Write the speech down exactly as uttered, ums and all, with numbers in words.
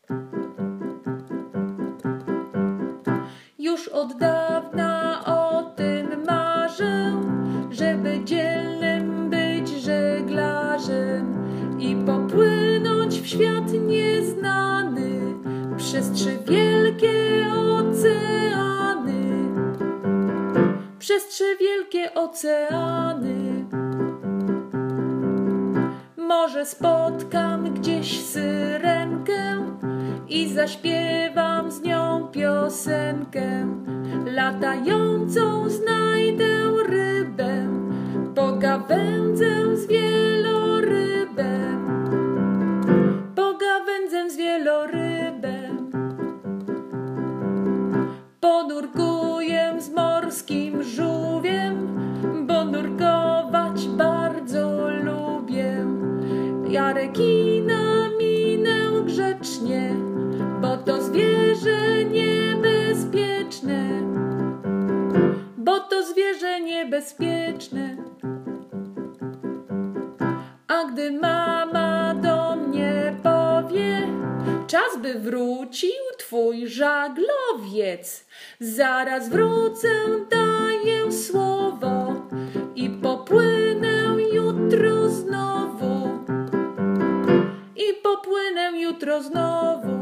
Już od dawna o tym marzę, żeby dzielnym być żeglarzem i popłynąć w świat nieznany przez trzy wielkie oceany, przez trzy wielkie oceany. Może spotkam gdzieś syrenkę i zaśpiewam z nią piosenkę. Latającą znajdę rybę, pogawędzę z wielorybem, pogawędzę z wielorybem. Ponurkuję z morskim żółwiem, bo nurkować bardzo lubię. Ja rekina minę grzecznie, bo to zwierzę niebezpieczne, bo to zwierzę niebezpieczne. A gdy mama do mnie powie, czas by wrócił twój żaglowiec, zaraz wrócę, daję słowo i popłynę jutro znowu, i popłynę jutro znowu.